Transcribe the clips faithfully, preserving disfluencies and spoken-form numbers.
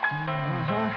Ага.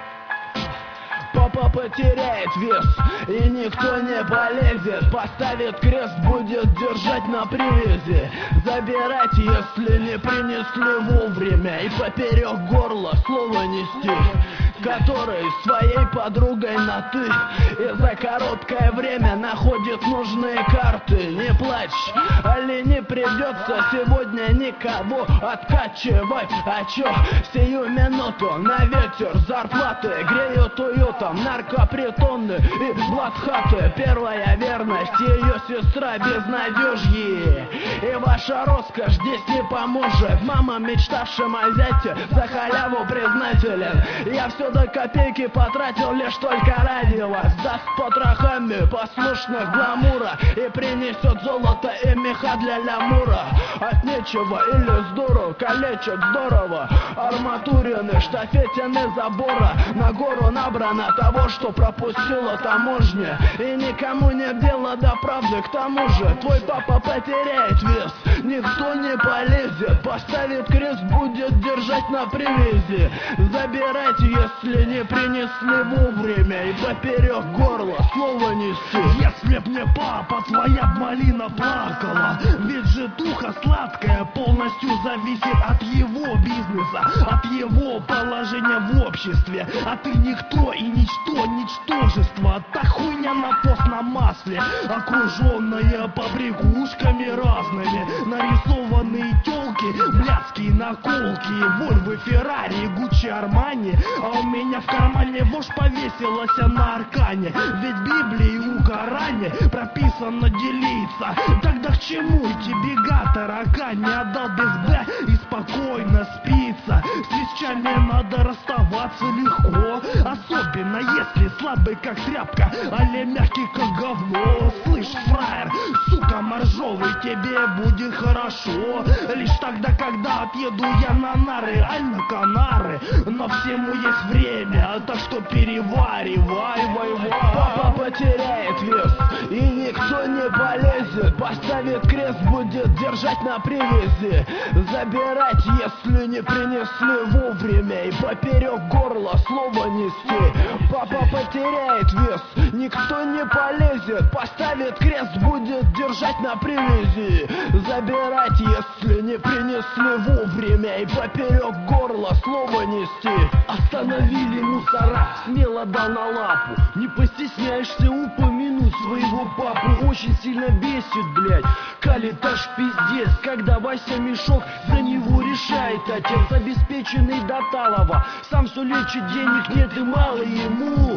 Папа потеряет вес, и никто не полезет. Поставит крест, будет держать на привязи. Забирать, если не принесли вовремя. И поперек горла слово нести, который своей подругой на ты. И за короткое время находит нужные карты. Не плачь, али не придется сегодня никого откачивать. А чё, сию минуту на ветер зарплаты греют уютом наркопритоны и блатхаты. Первая верность, ее сестра безнадежье. И ваша роскошь здесь не поможет. Мама, мечтавшим о зяте, за халяву признателен. Я все до копейки потратил лишь только ради вас. Даст потрохами послушных гламура и принесет золото и меха для лямура. От нечего или здорово калечат здорово. Арматурины, штафетины забора. На гору набрано того, что пропустила таможня. И никому нет дела до правды. К тому же твой папа потеряет вес, никто не полезет. Поставит крест, будет держать на привязи. Забирать, если не принесли вовремя. И поперек горла слово нести. Если б не папа, твоя б малина плакала. Ведь житуха сладкая полностью зависит от его бизнеса, от его положения в обществе. А ты никто и ничто, ничтожество. Та хуйня на постном масле, окруженная побрякушками разными. Нарисованные тёлки, блядские наколки, Вольвы, Феррари, Гуччи, Армани. А у меня в кармане вошь повесилась на аркане. Ведь в Библии у Коране прописано делиться. Тогда к чему эти бега, таракань? Не отдал без Б и спокойно спится. С вещами надо расставаться легко, особенно если слабый как тряпка, али мягкий как говно. Слышь, фраер, сука моржовый, тебе будет хорошо лишь тогда, когда отъеду я на нары, аль на Канары. Но всему есть время, так что переваривай, вай, вай. Папа потеряет вес, и никто не полезет. Поставит крест, будет держать на привязи. Забирать, если не принесли вовремя. И поперек горла слово нести. Папа потеряет вес, никто не полезет. Поставит крест, будет держать на привязи. Забирать, если не принесли вовремя. И поперек горла слово нести. Остановили мусора, смело дал на лапу. Не постесняешься упомянуть своего папу. Очень сильно бесит, блядь, калитаж пиздец, когда Вася мешок за него решает отец, обеспеченный до талого. Сам все лечит, денег нет и мало ему.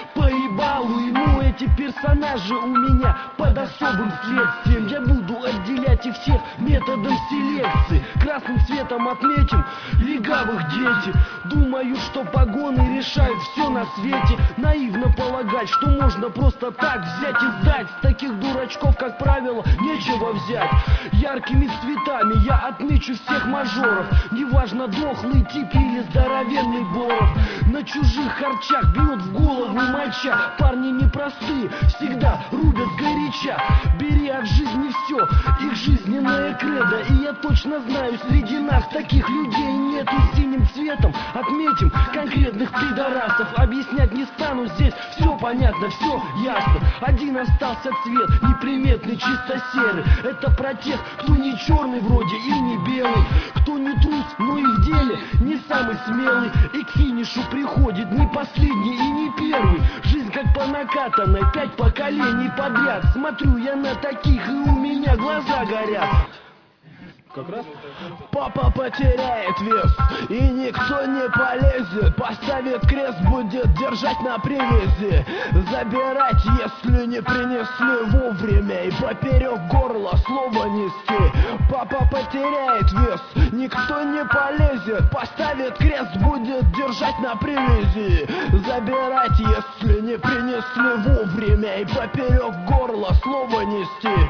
Поебалу ему эти персонажи у меня под особым следствием. Я буду отделять их всех методом селекции. Красным цветом отметим легавых дети. Думаю, что погоны решают все на свете. Наивно полагать, что можно просто так взять и сдать. С таких дурачков, как правило, нечего взять. Яркими цветами я отмечу всех мажоров. Неважно, дохлый тип или здоровенный Боров. На чужих харчах бьет в голову моча. Парни непростые, всегда рубят сгоряча. Бери от жизни все, их жизненная кредо. И я точно знаю, среди нас таких людей нету. Синим цветом отметим конкретных пидорасов. Объяснять не стану, здесь все понятно, все ясно. Один остался цвет, неприметный, чисто серый. Это про тех, кто не черный вроде и не белый. Кто не трус, но и в деле не самый смелый. И к финишу приходит не последний и не первый. Жизнь как по накатанной, пять поколений подряд. Смотрю я на таких, и у меня глаза горят. Как раз папа потеряет вес, и никто не полезет. Поставит крест, будет держать на привязи. Забирать, если не принесли вовремя. И поперек горла слово нести. Папа потеряет вес, никто не полезет. Поставит крест, будет держать на привязи. Забирать, если не принесли вовремя. И поперек горла слово нести.